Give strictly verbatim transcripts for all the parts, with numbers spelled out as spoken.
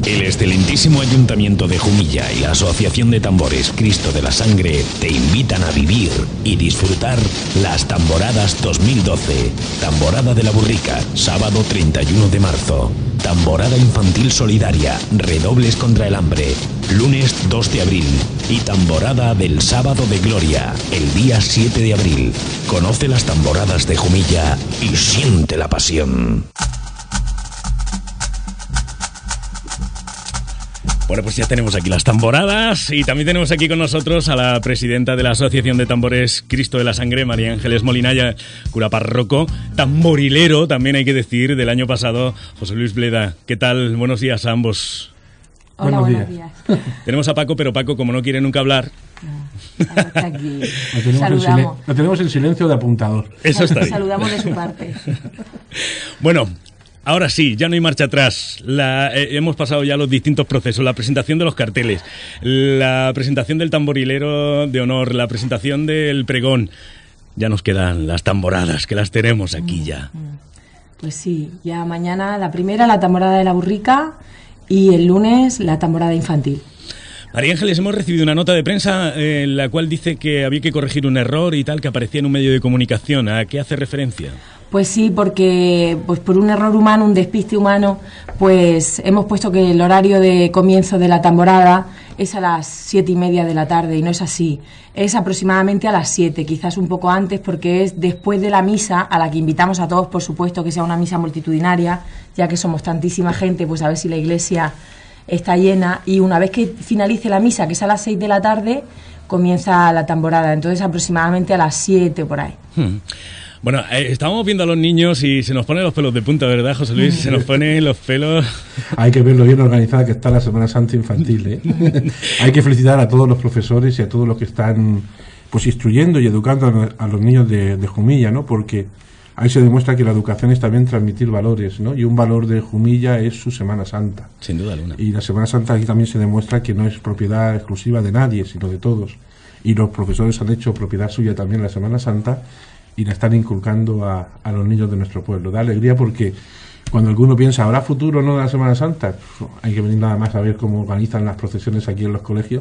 El excelentísimo Ayuntamiento de Jumilla y la Asociación de Tambores Cristo de la Sangre te invitan a vivir y disfrutar las Tamboradas dos mil doce. Tamborada de la Burrica, sábado treinta y uno de marzo. Tamborada Infantil Solidaria, Redobles contra el Hambre, lunes dos de abril. Y Tamborada del Sábado de Gloria, el día siete de abril. Conoce las tamboradas de Jumilla y siente la pasión. Bueno, pues ya tenemos aquí las tamboradas y también tenemos aquí con nosotros a la presidenta de la Asociación de Tambores Cristo de la Sangre, María Ángeles Molinaya, cura párroco, tamborilero, también hay que decir, del año pasado, José Luis Bleda. ¿Qué tal? Buenos días a ambos. Hola, buenos, buenos días. días. Tenemos a Paco, pero Paco, como no quiere nunca hablar... No, está aquí. Lo tenemos, Saludamos. Lo tenemos en silencio de apuntador. Eso está bien. Saludamos de su parte. Bueno... Ahora sí, ya no hay marcha atrás. La, eh, hemos pasado ya los distintos procesos. La presentación de los carteles, la presentación del tamborilero de honor, la presentación del pregón. Ya nos quedan las tamboradas, que las tenemos aquí ya. Pues sí, ya mañana la primera, la tamborada de la Burrica, y el lunes la tamborada infantil. María Ángeles, hemos recibido una nota de prensa eh, en la cual dice que había que corregir un error y tal, que aparecía en un medio de comunicación. ¿A qué hace referencia? Pues sí, porque pues por un error humano, un despiste humano, pues hemos puesto que el horario de comienzo de la tamborada es a las siete y media de la tarde, y no es así. Es aproximadamente a las siete, quizás un poco antes, porque es después de la misa, a la que invitamos a todos, por supuesto, que sea una misa multitudinaria, ya que somos tantísima gente, pues a ver si la iglesia está llena, y una vez que finalice la misa, que es a las seis de la tarde, comienza la tamborada, entonces aproximadamente a las siete o por ahí. Hmm. Bueno, eh, estábamos viendo a los niños y se nos ponen los pelos de punta, ¿verdad, José Luis? Se nos ponen los pelos... Hay que ver lo bien organizada que está la Semana Santa infantil, ¿eh? Hay que felicitar a todos los profesores y a todos los que están pues instruyendo y educando a, a los niños de, de Jumilla, ¿no? Porque ahí se demuestra que la educación es también transmitir valores, ¿no? Y un valor de Jumilla es su Semana Santa. Sin duda alguna. Y la Semana Santa aquí también se demuestra que no es propiedad exclusiva de nadie, sino de todos. Y los profesores han hecho propiedad suya también la Semana Santa, y la están inculcando a, a los niños de nuestro pueblo. Da alegría porque cuando alguno piensa, ¿habrá futuro o no de la Semana Santa? Pues hay que venir nada más a ver cómo organizan las procesiones aquí en los colegios,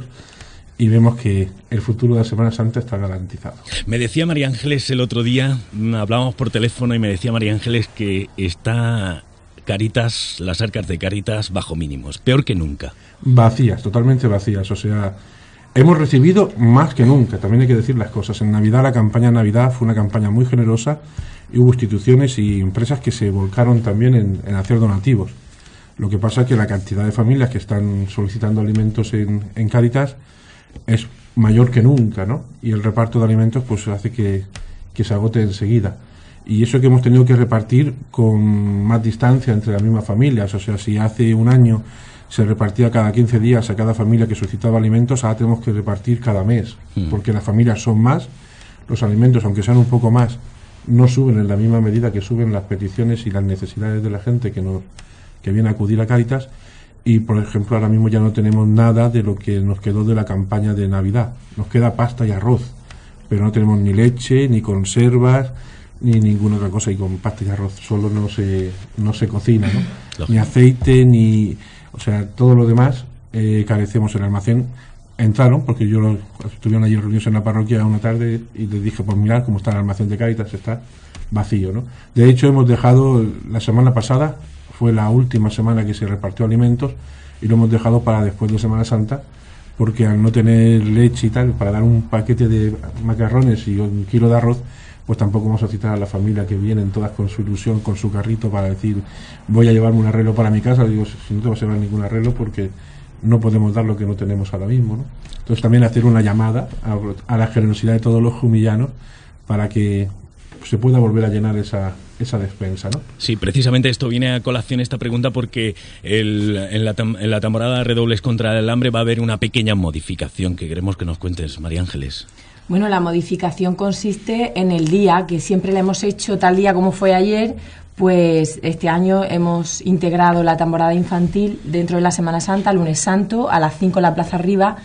y vemos que el futuro de la Semana Santa está garantizado. Me decía María Ángeles el otro día, hablábamos por teléfono, y me decía María Ángeles que está Cáritas, las arcas de Cáritas bajo mínimos, peor que nunca. Vacías, totalmente vacías, o sea... Hemos recibido más que nunca, también hay que decir las cosas. En Navidad, la campaña Navidad fue una campaña muy generosa, y hubo instituciones y empresas que se volcaron también en, en hacer donativos. Lo que pasa es que la cantidad de familias que están solicitando alimentos en, en Cáritas es mayor que nunca, ¿no? Y el reparto de alimentos pues hace que, que se agote enseguida. Y eso que hemos tenido que repartir con más distancia entre las mismas familias. O sea, si hace un año se repartía cada quince días a cada familia que solicitaba alimentos, ahora tenemos que repartir cada mes, mm. porque las familias son más, los alimentos, aunque sean un poco más, no suben en la misma medida que suben las peticiones y las necesidades de la gente que, no, que viene a acudir a Cáritas. Y, por ejemplo, ahora mismo ya no tenemos nada de lo que nos quedó de la campaña de Navidad. Nos queda pasta y arroz, pero no tenemos ni leche, ni conservas, ni ninguna otra cosa, y con pasta y arroz solo no se, no se cocina, ¿no? Lógico. Ni aceite, ni... O sea, todo lo demás eh, carecemos en el almacén. Entraron, porque yo lo, estuvieron ayer reunidos en la parroquia una tarde, y les dije, pues mirad cómo está el almacén de Cáritas, está vacío, ¿no? De hecho, hemos dejado, la semana pasada, fue la última semana que se repartió alimentos, y lo hemos dejado para después de Semana Santa, porque al no tener leche y tal, para dar un paquete de macarrones y un kilo de arroz, pues tampoco vamos a citar a la familia que vienen todas con su ilusión, con su carrito, para decir, voy a llevarme un arreglo para mi casa. Digo, si no te vas a llevar ningún arreglo, porque no podemos dar lo que no tenemos ahora mismo, ¿no? Entonces también hacer una llamada a, a la generosidad de todos los jumillanos para que se pueda volver a llenar esa, esa despensa, ¿no? Sí, precisamente esto viene a colación, esta pregunta, porque el, en, la tam, en la temporada Redobles contra el Hambre va a haber una pequeña modificación que queremos que nos cuentes, María Ángeles. Bueno, la modificación consiste en el día, que siempre le hemos hecho tal día como fue ayer, pues este año hemos integrado la tamborada infantil dentro de la Semana Santa, lunes santo, a las cinco en la Plaza Arriba,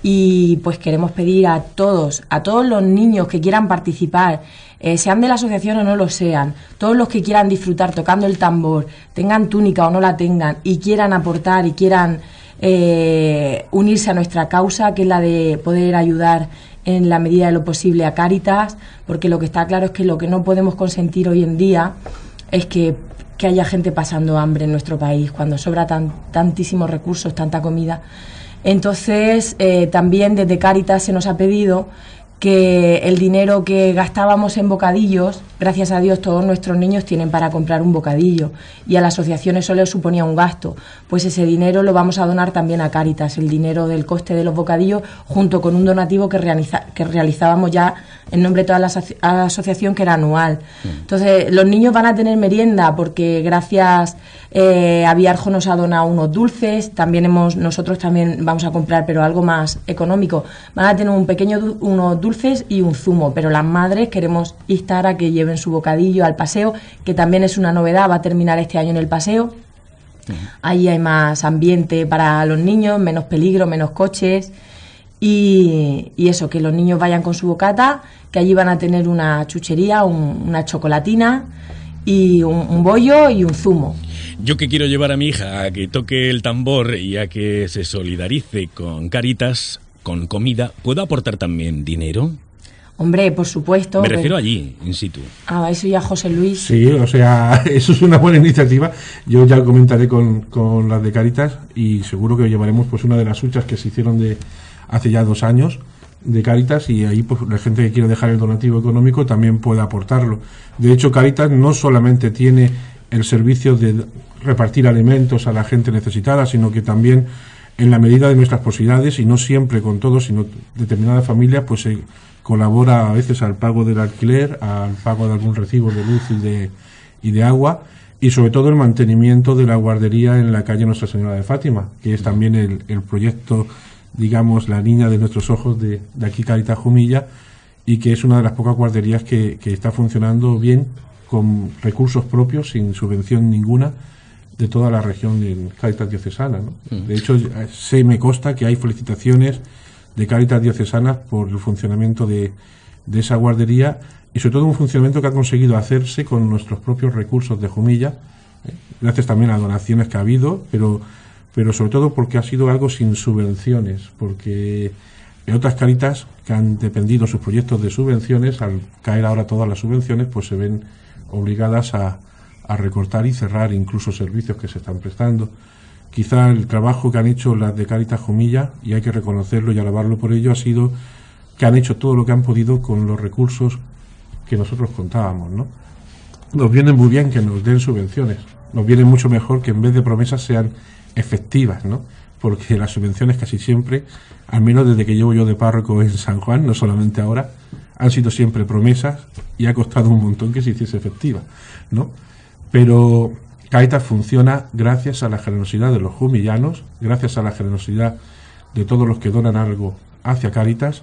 y pues queremos pedir a todos, a todos los niños que quieran participar, eh, sean de la asociación o no lo sean, todos los que quieran disfrutar tocando el tambor, tengan túnica o no la tengan y quieran aportar y quieran eh, unirse a nuestra causa, que es la de poder ayudar en la medida de lo posible a Cáritas, porque lo que está claro es que lo que no podemos consentir hoy en día es que, que haya gente pasando hambre en nuestro país, cuando sobra tan, tantísimos recursos, tanta comida. Entonces, eh, también desde Cáritas se nos ha pedido que el dinero que gastábamos en bocadillos, gracias a Dios todos nuestros niños tienen para comprar un bocadillo y a la asociación eso les suponía un gasto, pues ese dinero lo vamos a donar también a Cáritas, el dinero del coste de los bocadillos, junto con un donativo que, realiza, que realizábamos ya en nombre de toda la, aso- la asociación, que era anual. Entonces, los niños van a tener merienda porque gracias eh, a Viarjo nos ha donado unos dulces, también hemos nosotros también vamos a comprar, pero algo más económico. Van a tener un pequeño du- unos dulces y un zumo, pero las madres queremos instar a que lleven su bocadillo al paseo, que también es una novedad, va a terminar este año en el paseo. Ahí hay más ambiente para los niños, menos peligro, menos coches y, y eso, que los niños vayan con su bocata, que allí van a tener una chuchería, un, una chocolatina y un, un bollo y un zumo. Yo que quiero llevar a mi hija a que toque el tambor y a que se solidarice con Cáritas, con comida, ¿puedo aportar también dinero? Hombre, por supuesto. Me refiero allí, in situ. Ah, eso ya José Luis. Sí, o sea, eso es una buena iniciativa. Yo ya lo comentaré con, con las de Cáritas y seguro que llevaremos pues una de las huchas que se hicieron de hace ya dos años de Cáritas, y ahí pues la gente que quiere dejar el donativo económico también puede aportarlo. De hecho, Cáritas no solamente tiene el servicio de repartir alimentos a la gente necesitada, sino que también, en la medida de nuestras posibilidades, y no siempre con todos, sino determinadas familias, pues se colabora a veces al pago del alquiler, al pago de algún recibo de luz y de, y de agua, y sobre todo el mantenimiento de la guardería en la calle Nuestra Señora de Fátima, que es también el, el proyecto, digamos, la niña de nuestros ojos de, de aquí Cáritas Jumilla, y que es una de las pocas guarderías que, que está funcionando bien, con recursos propios, sin subvención ninguna, de toda la región de Cáritas Diocesana, ¿no? Mm. De hecho, se me consta que hay felicitaciones de Cáritas Diocesanas por el funcionamiento de, de esa guardería, y sobre todo un funcionamiento que ha conseguido hacerse con nuestros propios recursos de Jumilla, ¿eh? Gracias también a donaciones que ha habido, pero, pero sobre todo porque ha sido algo sin subvenciones, porque en otras Cáritas que han dependido sus proyectos de subvenciones, al caer ahora todas las subvenciones, pues se ven obligadas a, a recortar y cerrar incluso servicios que se están prestando. Quizá el trabajo que han hecho las de Cáritas Jumilla, y hay que reconocerlo y alabarlo por ello, ha sido que han hecho todo lo que han podido con los recursos que nosotros contábamos, ¿no? Nos viene muy bien que nos den subvenciones, nos viene mucho mejor que en vez de promesas sean efectivas, ¿no? Porque las subvenciones casi siempre, al menos desde que llevo yo de párroco en San Juan, no solamente ahora, han sido siempre promesas y ha costado un montón que se hiciese efectiva, ¿no? Pero Cáritas funciona gracias a la generosidad de los jumillanos, gracias a la generosidad de todos los que donan algo hacia Cáritas,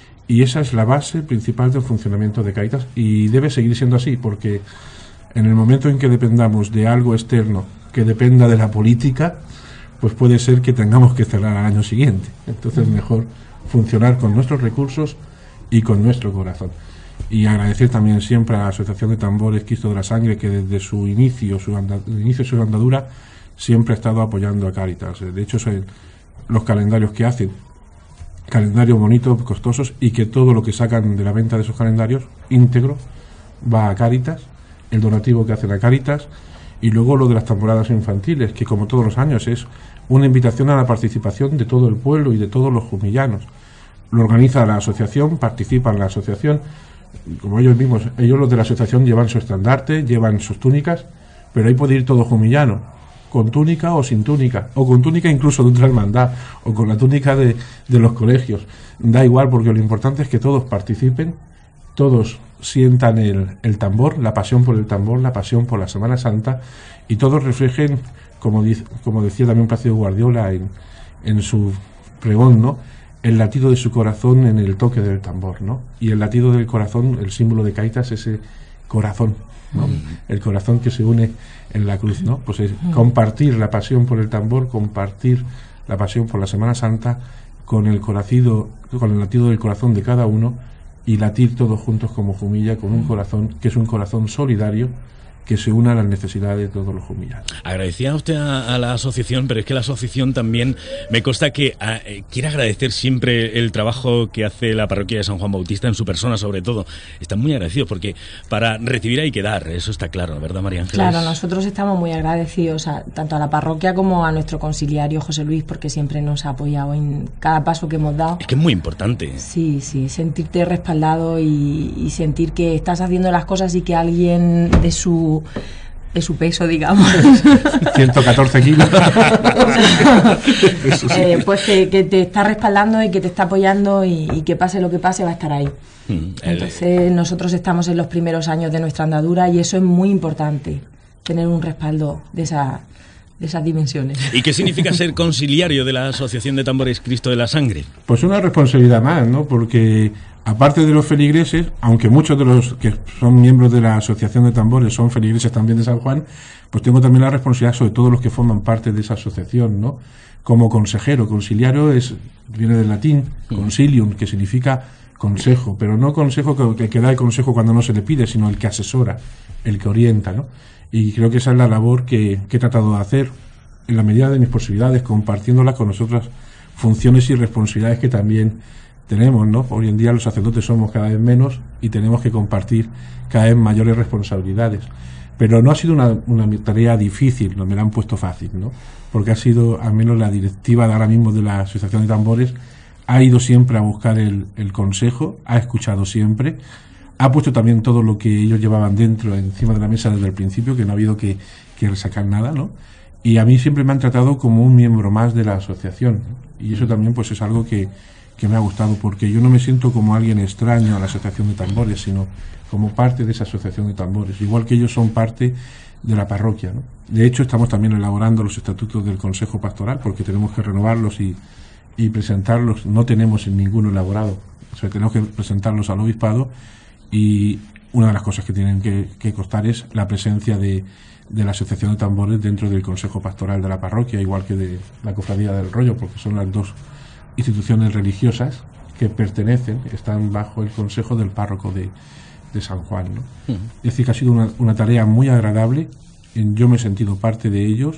y esa es la base principal del funcionamiento de Cáritas, y debe seguir siendo así, porque en el momento en que dependamos de algo externo que dependa de la política, pues puede ser que tengamos que cerrar al año siguiente. Entonces, mejor funcionar con nuestros recursos y con nuestro corazón. Y agradecer también siempre a la Asociación de Tambores Cristo de la Sangre, que desde su inicio, su anda, inicio su andadura, siempre ha estado apoyando a Cáritas. De hecho, son los calendarios que hacen, calendarios bonitos, costosos, y que todo lo que sacan de la venta de esos calendarios íntegro va a Cáritas, el donativo que hacen a Cáritas, y luego lo de las tamboradas infantiles, que como todos los años es una invitación a la participación de todo el pueblo y de todos los jumillanos. Lo organiza la asociación, participa en la asociación, como ellos mismos, ellos los de la asociación llevan su estandarte, llevan sus túnicas, pero ahí puede ir todo jumillano, con túnica o sin túnica, o con túnica incluso de otra hermandad, o con la túnica de, de los colegios. Da igual, porque lo importante es que todos participen, todos sientan el, el tambor, la pasión por el tambor, la pasión por la Semana Santa, y todos reflejen, como, dice, como decía también Plácido Guardiola en, en su pregón, ¿no?, el latido de su corazón en el toque del tambor, ¿no? Y el latido del corazón, el símbolo de Cáritas, ese corazón, ¿no? Mm. El corazón que se une en la cruz, ¿no? Pues es compartir la pasión por el tambor, compartir la pasión por la Semana Santa, con el coracido, con el latido del corazón de cada uno y latir todos juntos como Jumilla, con un corazón que es un corazón solidario, que se una a las necesidades de todos los jumillanos. Agradecía usted a, a la asociación, pero es que la asociación también me consta que a, eh, quiere agradecer siempre el trabajo que hace la parroquia de San Juan Bautista en su persona, sobre todo. Están muy agradecidos porque para recibir hay que dar, eso está claro, ¿verdad, María Ángeles? Claro, nosotros estamos muy agradecidos a, tanto a la parroquia como a nuestro conciliario José Luis, porque siempre nos ha apoyado en cada paso que hemos dado. Es que es muy importante. Sí, sí, sentirte respaldado y, y sentir que estás haciendo las cosas y que alguien de su de su peso, digamos, ciento catorce kilos eh, pues que, que te está respaldando y que te está apoyando y, y que pase lo que pase va a estar ahí. Mm, entonces nosotros estamos en los primeros años de nuestra andadura y eso es muy importante, tener un respaldo de esa de esas dimensiones. ¿Y qué significa ser conciliario de la Asociación de Tambores Cristo de la Sangre? Pues una responsabilidad más, ¿no? Porque aparte de los feligreses, aunque muchos de los que son miembros de la Asociación de Tambores son feligreses también de San Juan, pues tengo también la responsabilidad sobre todos los que forman parte de esa asociación, ¿no? Como consejero, conciliario es viene del latín, concilium, que significa consejo, pero no consejo que, que da el consejo cuando no se le pide, sino el que asesora, el que orienta, ¿no? Y creo que esa es la labor que, que he tratado de hacer en la medida de mis posibilidades, compartiéndola con las otras funciones y responsabilidades que también tenemos, ¿no? Hoy en día los sacerdotes somos cada vez menos y tenemos que compartir cada vez mayores responsabilidades. Pero no ha sido una, una tarea difícil, no me la han puesto fácil, ¿no? Porque ha sido, al menos la directiva de ahora mismo de la Asociación de Tambores, ha ido siempre a buscar el, el consejo, ha escuchado siempre, ha puesto también todo lo que ellos llevaban dentro, encima de la mesa desde el principio, que no ha habido que, que sacar nada, ¿no? Y a mí siempre me han tratado como un miembro más de la asociación, ¿no? Y eso también pues es algo que, que me ha gustado, porque yo no me siento como alguien extraño a la Asociación de Tambores, sino como parte de esa Asociación de Tambores, igual que ellos son parte de la parroquia, ¿no? De hecho, estamos también elaborando los estatutos del Consejo Pastoral, porque tenemos que renovarlos y, y presentarlos. No tenemos ninguno elaborado, o sea, tenemos que presentarlos al obispado. Y una de las cosas que tienen que, que constar es la presencia de, de la Asociación de Tambores dentro del Consejo Pastoral de la parroquia, igual que de la Cofradía del Rollo, porque son las dos instituciones religiosas que pertenecen, están bajo el consejo del párroco de, de San Juan, ¿no? Uh-huh. Es decir, que ha sido una, una tarea muy agradable, yo me he sentido parte de ellos.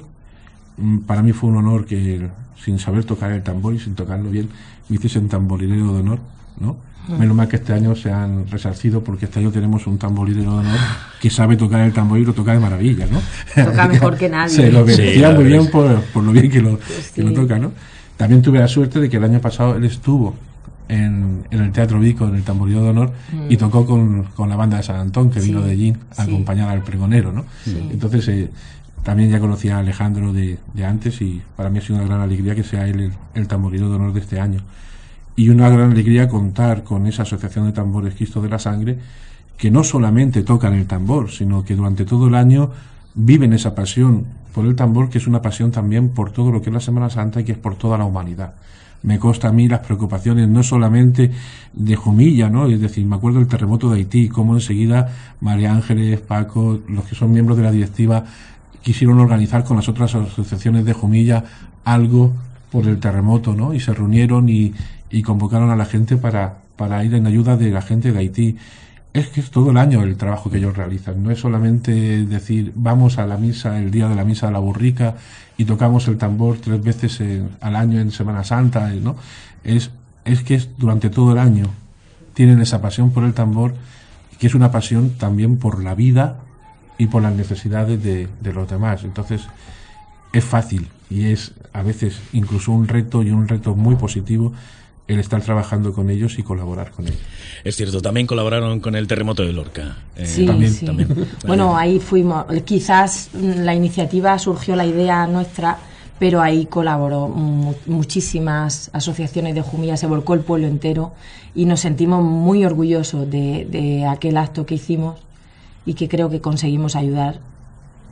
Para mí fue un honor que, sin saber tocar el tambor y sin tocarlo bien, me hiciesen tamborilero de honor, ¿no? Menos mal que este año se han resarcido, porque este año tenemos un tamborilero de honor que sabe tocar el tambor y lo toca de maravilla, ¿no? Toca mejor que nadie. Se lo merecía sí, muy bien por, por lo bien que lo, pues sí. que lo toca, ¿no? También tuve la suerte de que el año pasado él estuvo en, en el Teatro Vico, en el tamborilero de honor, mm. y tocó con, con la banda de San Antón, que sí, vino de allí a sí. acompañar al pregonero, ¿no? Sí. Entonces, eh, también ya conocía a Alejandro de, de antes, y para mí ha sido una gran alegría que sea él el, el tamborilero de honor de este año. Y una gran alegría contar con esa Asociación de Tambores Cristo de la Sangre, que no solamente tocan el tambor, sino que durante todo el año viven esa pasión por el tambor, que es una pasión también por todo lo que es la Semana Santa y que es por toda la humanidad. Me consta a mí las preocupaciones no solamente de Jumilla, ¿no? Es decir, me acuerdo del terremoto de Haití, cómo enseguida María Ángeles, Paco, los que son miembros de la directiva, quisieron organizar con las otras asociaciones de Jumilla algo por el terremoto, ¿no? Y se reunieron y y convocaron a la gente para, para ir en ayuda de la gente de Haití. Es que es todo el año el trabajo que ellos realizan, no es solamente decir vamos a la misa el día de la misa de la Burrica y tocamos el tambor tres veces en, al año en Semana Santa, ¿no? Es, es que es durante todo el año tienen esa pasión por el tambor, que es una pasión también por la vida y por las necesidades de, de los demás. Entonces es fácil y es a veces incluso un reto, y un reto muy positivo, el estar trabajando con ellos y colaborar con ellos. Es cierto, también colaboraron con el terremoto de Lorca. Eh, sí, también, sí. También. Bueno, ahí fuimos. Quizás la iniciativa surgió, la idea nuestra, pero ahí colaboró mu- muchísimas asociaciones de Jumilla, se volcó el pueblo entero y nos sentimos muy orgullosos de, de aquel acto que hicimos y que creo que conseguimos ayudar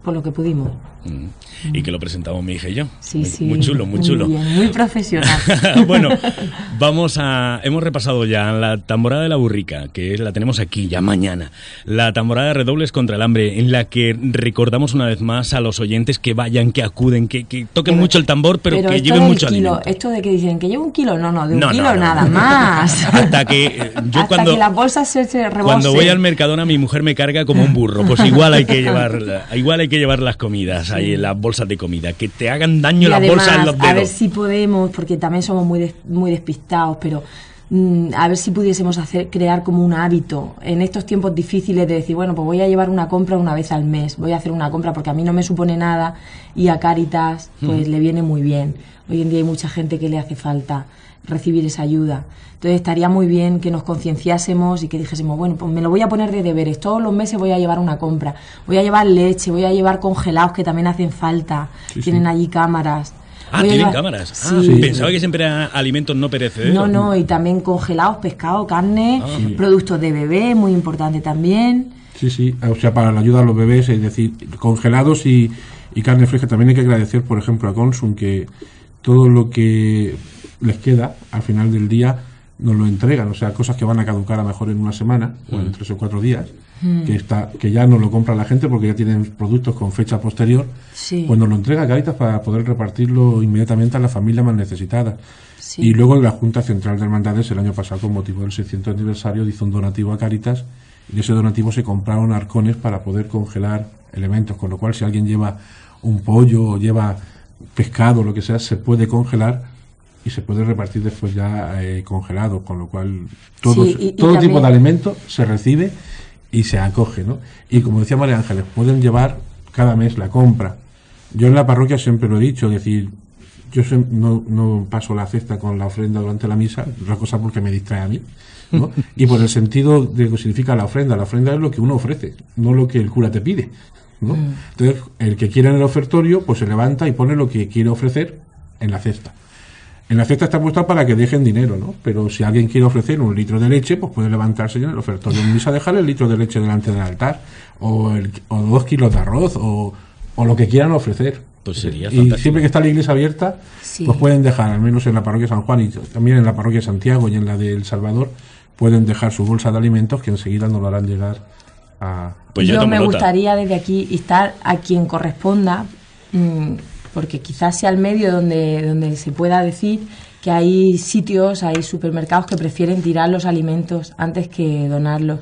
por lo que pudimos. Mm. Y que lo presentamos mi hija y yo. Sí, muy, sí. Muy chulo, muy, muy chulo. Bien, muy profesional. Bueno, vamos a... Hemos repasado ya la tamborada de la Burrica, que la tenemos aquí ya mañana. La tamborada de redobles contra el hambre, en la que recordamos una vez más a los oyentes que vayan, que acuden, que, que toquen pero, mucho el tambor, pero, pero que esto lleven del mucho kilo, alimento. Esto de que dicen que lleva un kilo, no, no, de un No, kilo no, no, nada no. más. Hasta que yo Hasta cuando... que las bolsas se, se rebosen. Cuando voy al Mercadona mi mujer me carga como un burro, pues igual hay que llevar igual hay que llevar las comidas, sí. Ahí las bolsas de comida, que te hagan daño y las además, bolsas en los dedos. A ver si podemos, porque también somos muy des, muy despistados, pero mmm, a ver si pudiésemos hacer crear como un hábito en estos tiempos difíciles de decir, bueno, pues voy a llevar una compra una vez al mes, voy a hacer una compra porque a mí no me supone nada y a Cáritas pues mm. le viene muy bien. Hoy en día hay mucha gente que le hace falta recibir esa ayuda. Entonces estaría muy bien que nos concienciásemos y que dijésemos, bueno, pues me lo voy a poner de deberes, todos los meses voy a llevar una compra, voy a llevar leche, voy a llevar congelados que también hacen falta, sí, tienen sí. allí cámaras. Ah, voy tienen llevar... cámaras. Sí. Ah, sí. Pensaba que siempre eran alimentos no perecederos. No, no, y también congelados, pescado, carne, ah, sí. productos de bebé, muy importante también. Sí, sí, o sea, para la ayuda a los bebés, es decir, congelados y, y carne fresca. También hay que agradecer, por ejemplo, a Consum que todo lo que les queda al final del día nos lo entregan, o sea, cosas que van a caducar a lo mejor en una semana mm. o en tres o cuatro días, mm. que está que ya no lo compra la gente porque ya tienen productos con fecha posterior, sí. pues nos lo entrega Cáritas para poder repartirlo inmediatamente a la familia más necesitada. Sí. Y luego la Junta Central de Hermandades el año pasado, con motivo del seiscientos aniversario, hizo un donativo a Cáritas y de ese donativo se compraron arcones para poder congelar elementos, con lo cual si alguien lleva un pollo o lleva pescado o lo que sea, se puede congelar y se puede repartir después ya eh, congelado, con lo cual todos, sí, y, y todo también... tipo de alimento se recibe y se acoge, ¿no? Y como decía María Ángeles, pueden llevar cada mes la compra. Yo en la parroquia siempre lo he dicho, es decir, yo no, no paso la cesta con la ofrenda durante la misa, otra cosa porque me distrae a mí, ¿no? Y por el sentido de lo que significa la ofrenda, la ofrenda es lo que uno ofrece, no lo que el cura te pide, ¿no? Mm. Entonces, el que quiera en el ofertorio, pues se levanta y pone lo que quiere ofrecer en la cesta. En la cesta está puesta para que dejen dinero, ¿no? Pero si alguien quiere ofrecer un litro de leche, pues puede levantarse en el ofertorio en misa, dejar el litro de leche delante del altar, o, el, o dos kilos de arroz, o, o lo que quieran ofrecer. Pues sería y fantástico. Siempre que está la iglesia abierta, sí. pues pueden dejar, al menos en la parroquia San Juan y también en la parroquia Santiago y en la de El Salvador, pueden dejar su bolsa de alimentos que enseguida nos lo harán llegar a... Pues yo yo me nota. gustaría desde aquí instar a quien corresponda, mmm, porque quizás sea el medio donde, donde se pueda decir que hay sitios, hay supermercados que prefieren tirar los alimentos antes que donarlos.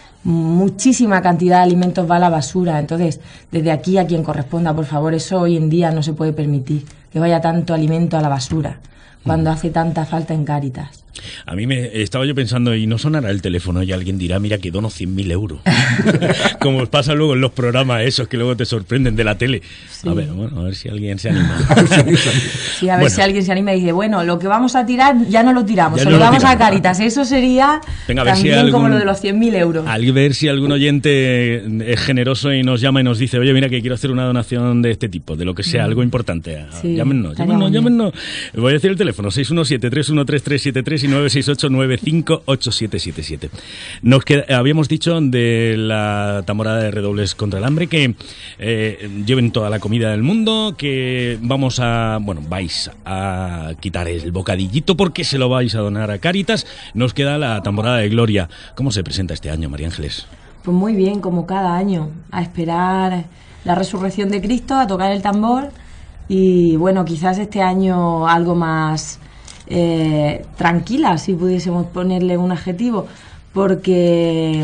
Muchísima cantidad de alimentos va a la basura, entonces desde aquí a quien corresponda, por favor, eso hoy en día no se puede permitir, que vaya tanto alimento a la basura cuando mm. hace tanta falta en Cáritas. A mí me estaba yo pensando, y no sonará el teléfono y alguien dirá, mira que dono cien mil euros. Como os pasa luego en los programas esos que luego te sorprenden de la tele. Sí. A ver, bueno, a ver si alguien se anima. Sí, a ver bueno. si alguien se anima y dice, bueno, lo que vamos a tirar ya no lo tiramos, ya se no lo lo damos tiramos. a Cáritas. Eso sería Venga, a ver también si algún, como lo de los cien mil euros. A ver si algún oyente es generoso y nos llama y nos dice, oye, mira que quiero hacer una donación de este tipo, de lo que sea, mm. algo importante. Sí, llámenos, llámenos, llámenos. Voy a decir el teléfono, seis uno siete, tres uno tres, tres siete tres y nueve seis ocho nueve cinco ocho siete siete siete. Nos queda, habíamos dicho de la tamborada de redobles contra el hambre que eh, lleven toda la comida del mundo, que vamos a, bueno, vais a quitar el bocadillito porque se lo vais a donar a Cáritas. Nos queda la tamborada de Gloria. ¿Cómo se presenta este año, María Ángeles? Pues muy bien, como cada año, a esperar la resurrección de Cristo, a tocar el tambor y bueno, quizás este año algo más Eh, tranquila, si pudiésemos ponerle un adjetivo, porque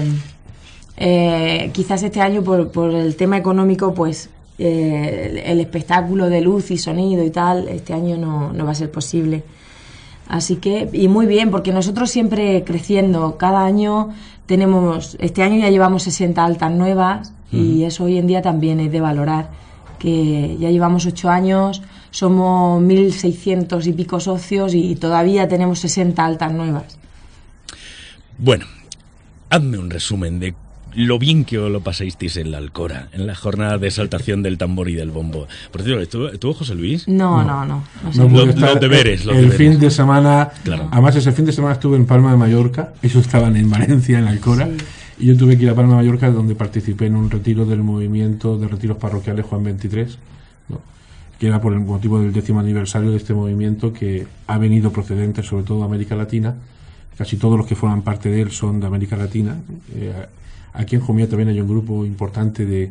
eh, quizás este año por, por el tema económico, pues eh, el, el espectáculo de luz y sonido y tal, este año no, no va a ser posible. Así que, y muy bien, porque nosotros siempre creciendo, cada año tenemos, este año ya llevamos sesenta altas nuevas uh-huh. y eso hoy en día también es de valorar, que ya llevamos ocho años, somos mil seiscientos y pico socios y todavía tenemos sesenta altas nuevas. Bueno, hazme un resumen de lo bien que os lo pasasteis en la Alcora, en la jornada de exaltación del tambor y del bombo. Por cierto, ¿estuvo, ¿estuvo José Luis? No, no, no. no, no, no los, los deberes. Los el deberes. fin de semana, claro. Además ese fin de semana estuve en Palma de Mallorca, ellos estaban en Valencia, en la Alcora, sí. Y yo tuve que ir a Palma de Mallorca, donde participé en un retiro del movimiento de retiros parroquiales Juan veintitrés, ¿no? Que era por el motivo del décimo aniversario de este movimiento, que ha venido procedente sobre todo de América Latina. Casi todos los que forman parte de él son de América Latina. Eh, aquí en Jumilla también hay un grupo importante de,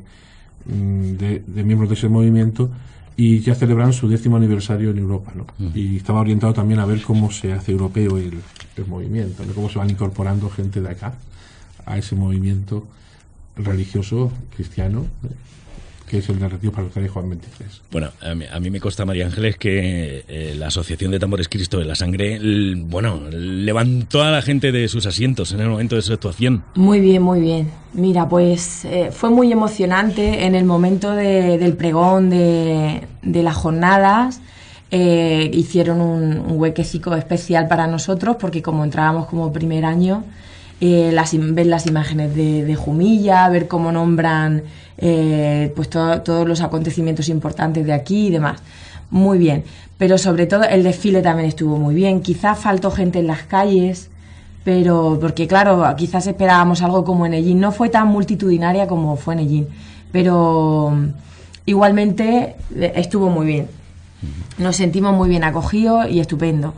de, de miembros de ese movimiento, y ya celebran su décimo aniversario en Europa, ¿no? Uh-huh. Y estaba orientado también a ver cómo se hace europeo el, el movimiento, ¿no? Cómo se van incorporando gente de acá a ese movimiento religioso cristiano, ¿eh? Que es el de Retiro Parroquial Juan veintitrés. Bueno, a mí, a mí me consta, María Ángeles, que eh, la Asociación de Tambores Cristo de la Sangre, l, bueno, levantó a la gente de sus asientos en el momento de su actuación. Muy bien, muy bien. Mira, pues eh, fue muy emocionante en el momento de, del pregón de, de las jornadas. Eh, hicieron un, un huequecico especial para nosotros, porque como entrábamos como primer año, eh, las, ver las imágenes de, de Jumilla, ver cómo nombran eh, pues to, todos los acontecimientos importantes de aquí y demás. Muy bien, pero sobre todo el desfile también estuvo muy bien. Quizás faltó gente en las calles, pero porque claro, quizás esperábamos algo como en Ellín. No fue tan multitudinaria como fue en Ellín, pero igualmente estuvo muy bien. Nos sentimos muy bien acogidos y estupendo.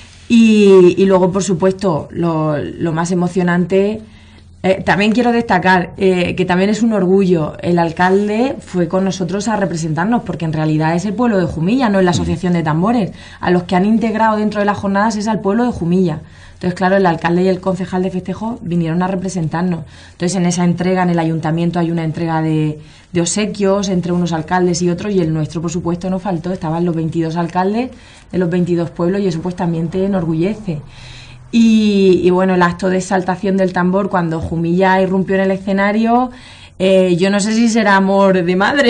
Y, y luego, por supuesto, lo, lo más emocionante, eh, también quiero destacar eh, que también es un orgullo. El alcalde fue con nosotros a representarnos, porque en realidad es el pueblo de Jumilla, no es la Asociación de Tambores. A los que han integrado dentro de las jornadas es al pueblo de Jumilla. Entonces, claro, el alcalde y el concejal de festejo vinieron a representarnos. Entonces, en esa entrega, en el ayuntamiento, hay una entrega de, de obsequios entre unos alcaldes y otros, y el nuestro, por supuesto, no faltó. Estaban los veintidós alcaldes de los veintidós pueblos, y eso pues también te enorgullece. Y, y bueno, el acto de exaltación del tambor, cuando Jumilla irrumpió en el escenario, eh, yo no sé si será amor de madre,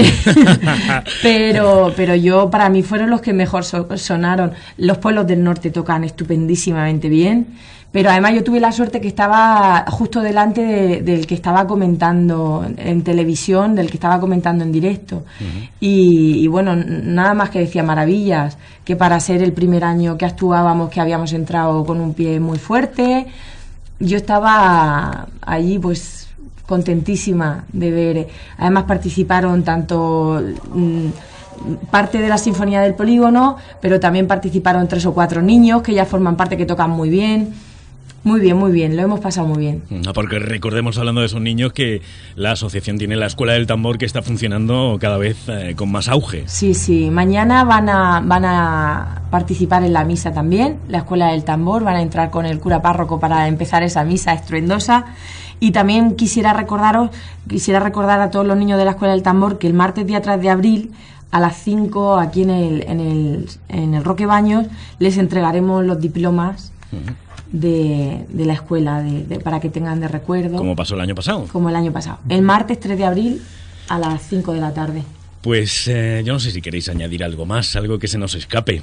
pero pero yo, para mí, fueron los que mejor so- sonaron. Los pueblos del norte tocan estupendísimamente bien, pero además yo tuve la suerte que estaba justo delante de, del que estaba comentando en televisión, del que estaba comentando en directo. Uh-huh. y, y bueno, nada más que decía maravillas, que para ser el primer año que actuábamos, que habíamos entrado con un pie muy fuerte. Yo estaba allí pues contentísima de ver. Además participaron tanto mmm, parte de la Sinfonía del Polígono, pero también participaron tres o cuatro niños que ya forman parte, que tocan muy bien. Muy bien, muy bien, lo hemos pasado muy bien. No, porque recordemos, hablando de esos niños, que la asociación tiene la Escuela del Tambor, que está funcionando cada vez eh, con más auge. Sí, sí, mañana van a, van a participar en la misa también, la Escuela del Tambor, van a entrar con el cura párroco para empezar esa misa estruendosa. Y también quisiera recordaros, quisiera recordar a todos los niños de la Escuela del Tambor que el martes día tres de abril a las cinco, aquí en el, en el, en el Roque Baños, les entregaremos los diplomas uh-huh. de, de la escuela, de, de, para que tengan de recuerdo. Como pasó el año pasado. Como el año pasado. El martes tres de abril a las cinco de la tarde. Pues eh, yo no sé si queréis añadir algo más, algo que se nos escape.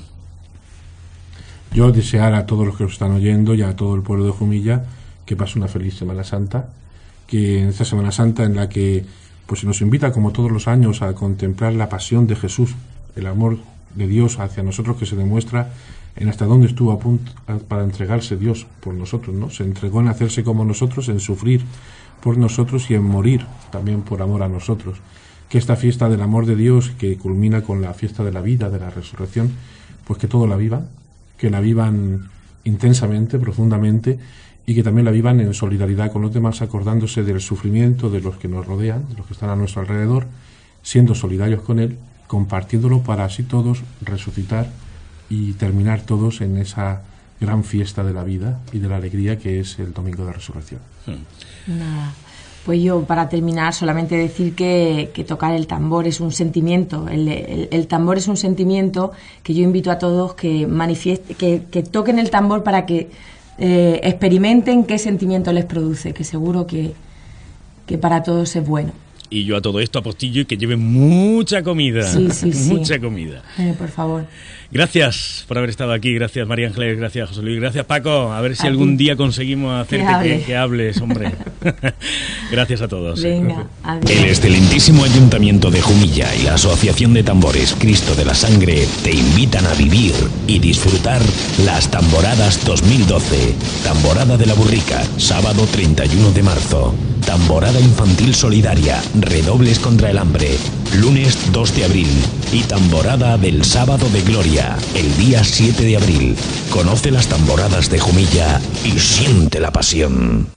Yo desear a todos los que nos están oyendo y a todo el pueblo de Jumilla que pase una feliz Semana Santa, que en esta Semana Santa en la que pues se nos invita, como todos los años, a contemplar la pasión de Jesús, el amor de Dios hacia nosotros, que se demuestra en hasta dónde estuvo a punto para entregarse Dios por nosotros, ¿no? Se entregó en hacerse como nosotros, en sufrir por nosotros y en morir también por amor a nosotros. Que esta fiesta del amor de Dios, que culmina con la fiesta de la vida, de la resurrección, pues que todo la vivan, que la vivan intensamente, profundamente, y que también la vivan en solidaridad con los demás, acordándose del sufrimiento de los que nos rodean, de los que están a nuestro alrededor, siendo solidarios con él, compartiéndolo para así todos resucitar y terminar todos en esa gran fiesta de la vida y de la alegría que es el Domingo de Resurrección. Nada. Pues yo, para terminar, solamente decir que, que tocar el tambor es un sentimiento. El, el, el tambor es un sentimiento que yo invito a todos que manifieste, que, que toquen el tambor para que eh, experimenten qué sentimiento les produce, que seguro que, que para todos es bueno. Y yo a todo esto apostillo y que lleven mucha comida. Sí, sí, sí. Mucha comida. Eh, por favor. Gracias por haber estado aquí. Gracias, María Ángeles. Gracias, José Luis. Gracias, Paco. A ver si a algún ti. día conseguimos hacerte que, hable. que, que hables, hombre. Gracias a todos. Venga, adiós. El excelentísimo Ayuntamiento de Jumilla y la Asociación de Tambores Cristo de la Sangre te invitan a vivir y disfrutar las Tamboradas dos mil doce. Tamborada de la Burrica, sábado treinta y uno de marzo. Tamborada infantil solidaria, redobles contra el hambre, lunes dos de abril. Y tamborada del sábado de gloria, el día siete de abril. Conoce las tamboradas de Jumilla y siente la pasión.